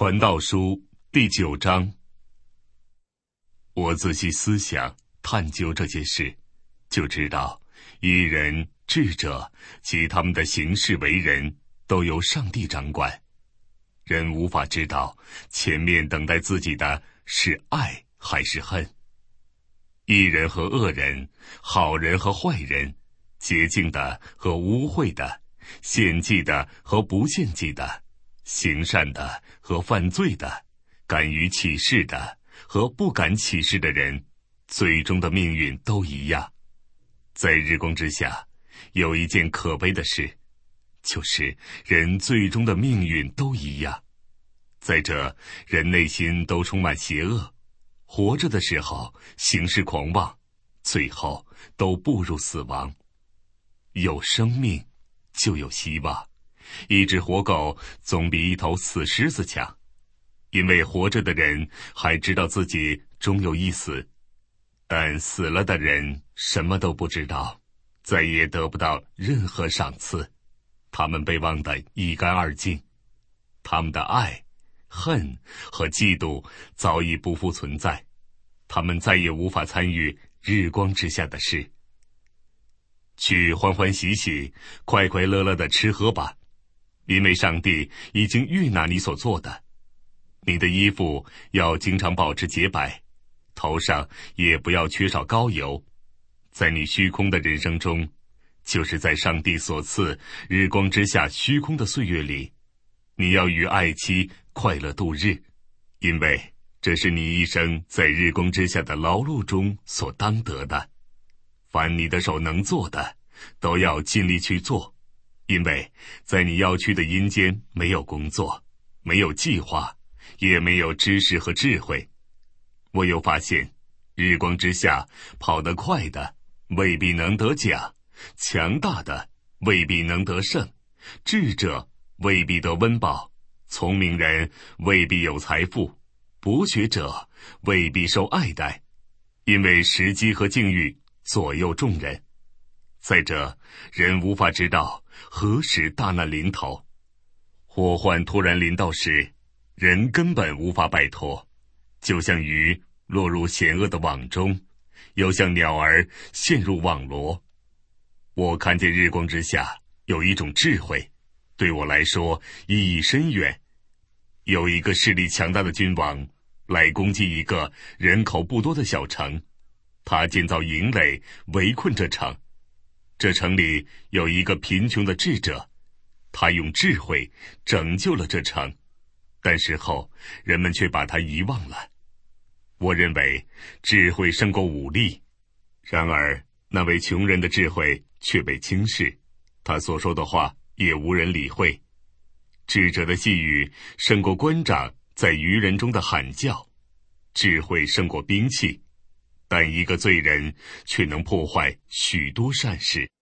传道书第9章。我仔细思想探究这些事，就知道义人、智者及他们的行事为人都由上帝掌管。人无法知道前面等待自己的是爱还是恨。义人和恶人，好人和坏人，洁净的和污秽的，献祭的和不献祭的，行善的和犯罪的，敢于起誓的和不敢起誓的人，最终的命运都一样。在日光之下，有一件可悲的事，就是人最终的命运都一样。在这，人内心都充满邪恶，活着的时候行事狂妄，最后都步入死亡。有生命就有希望，一只活狗总比一头死狮子强，因为活着的人还知道自己终有一死，但死了的人什么都不知道，再也得不到任何赏赐，他们被忘得一干二净，他们的爱、恨和嫉妒早已不复存在，他们再也无法参与日光之下的事。去欢欢喜喜、快快乐乐地吃喝吧，因为上帝已经悦纳你所做的。你的衣服要经常保持洁白，头上也不要缺少膏油。在你虚空的人生中，就是在上帝所赐日光之下虚空的岁月里，你要与爱妻快乐度日，因为这是你一生在日光之下的劳碌中所当得的。凡你的手能做的，都要尽力去做，因为在你要去的阴间没有工作，没有计划，也没有知识和智慧。我又发现，日光之下跑得快的未必能得奖，强大的未必能得胜，智者未必得温饱，聪明人未必有财富，博学者未必受爱戴，因为时机和境遇左右众人。再者，人无法知道何时大难临头，祸患突然临到时，人根本无法摆脱，就像鱼落入险恶的网中，又像鸟儿陷入网罗。我看见日光之下有一种智慧，对我来说意义深远。有一个势力强大的君王来攻击一个人口不多的小城，他建造营垒围困这城。这城里有一个贫穷的智者，他用智慧拯救了这城，但是后人们却把他遗忘了。我认为智慧胜过武力，然而那位穷人的智慧却被轻视，他所说的话也无人理会。智者的细语胜过官长在愚人中的喊叫，智慧胜过兵器，但一个罪人却能破坏许多善事。